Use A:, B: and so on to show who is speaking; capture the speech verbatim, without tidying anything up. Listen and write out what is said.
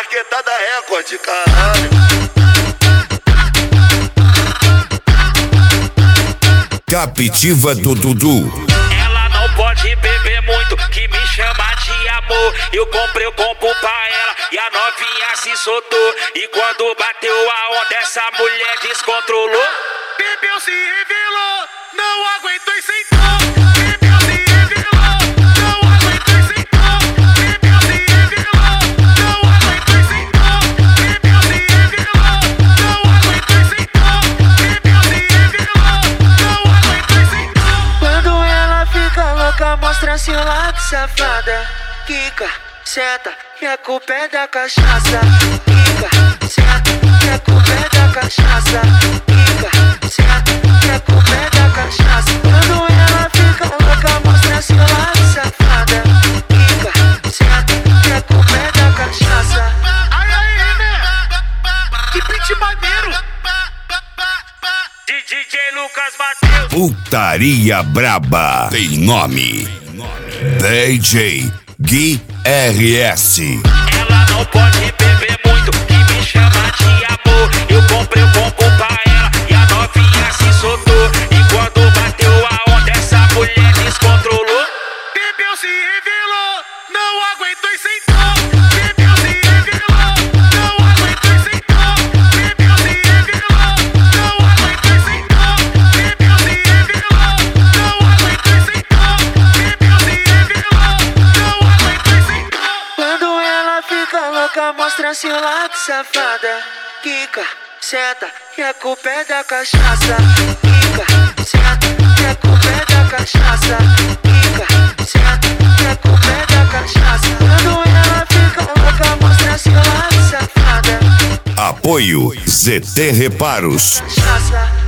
A: Marquetada Record, caralho.
B: Captiva do Dudu.
C: Ela não pode beber muito, que me chama de amor. Eu comprei o combo pra ela e a novinha se soltou. E quando bateu a onda, essa mulher descontrolou.
D: Bebeu, se revelou, não aguentou e sentou. Bebeu, se revelou, não aguentou e sentou. Bebeu, se revelou, não aguentou e sentou. Bebeu, se revelou, não aguentou e sentou. Bebeu, se revelou, não aguentou e sentou.
E: Quando ela fica louca, mostra seu lado, safada. Quica, senta, que a culpa é da cachaça. Quica, senta, que a culpa é da cachaça. Quica, senta, que a culpa é da cachaça. Quando ela fica louca, mostra seu lado, safada. Quica, senta, que a culpa é da cachaça.
D: Ai, ai, né? Que beat maneiro.
C: D J Lucas Mateus.
B: Putaria braba tem nome. D J Gui R S.
C: Ela não pode beber muito, que me chama de amor. Eu comprei o combo pra ela e a novinha se soltou. E quando bateu a onda, essa mulher descontrolou.
D: Bebeu, se revelou, não aguentou e sentou. Bebeu, se revelou, não aguentou e sentou. Bebeu, se revelou, não aguentou e sentou. Bebeu, se revelou, não aguentou e sentou. Bebeu, se revelou, não aguentou e sentou.
E: Quando ela fica louca, mostra seu lado, safada. Quica, senta, que a culpa é da cachaça. Quica, senta, que a culpa é da cachaça. Quica, senta, que a culpa é da cachaça. Quando ela fica louca, mostra seu lado, safada.
B: Apoio Z T Reparos.
E: Cachaça.